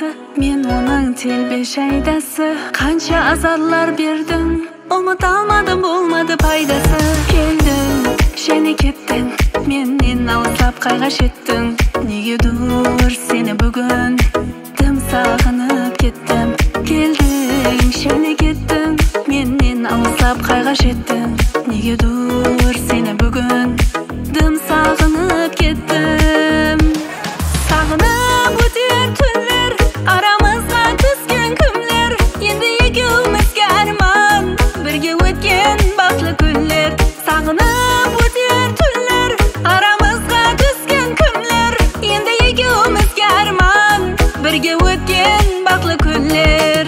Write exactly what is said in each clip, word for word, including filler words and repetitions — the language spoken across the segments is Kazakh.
пайдасы, мен оның телбеш айдасы. Қанша азарлар бердің, ұмыта алмадым, болмады пайдасы. Келдің, және кеттің, менен алыстап қайға жеттің. Неге дур сені бүгін тым сағынып кеттім. Келдің, және кеттің, менен алыстап қайға жеттің. Неге дур сені бүгін дым сағынып кеттім. Сағынып өтер түнлер, арамызға түскен күндер. Енді екеумізге арман, бірге өткен бақытлы күндер. Сағынып өтер түнлер, арамызға түскен күндер. Енді екеумізге арман, бірге өткен бақытлы күндер.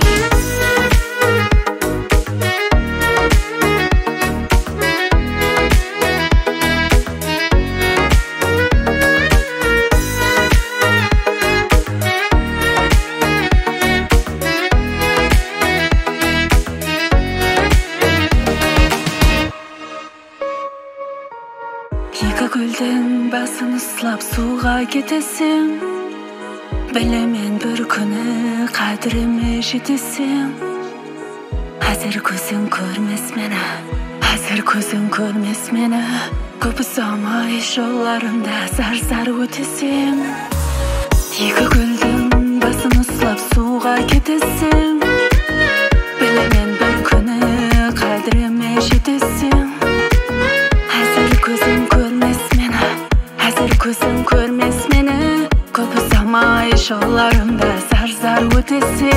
Екі көлдің басын ұслап суға кетесің. Білемен бір күні қадіріме жетесің. Әзір көзің көрмес мені, әзір көзің көрмес мені. Көп ұзамай жолдарымда зар-зар өтесің. Екі көлдің басын ұслап суға кетесің. Білемен бір күні қадіріме жетесің. Әзір көзің көрмес мені, әзір көзің көрмес мені. Көп ұзамай жолдарымда зар-зар өтесің.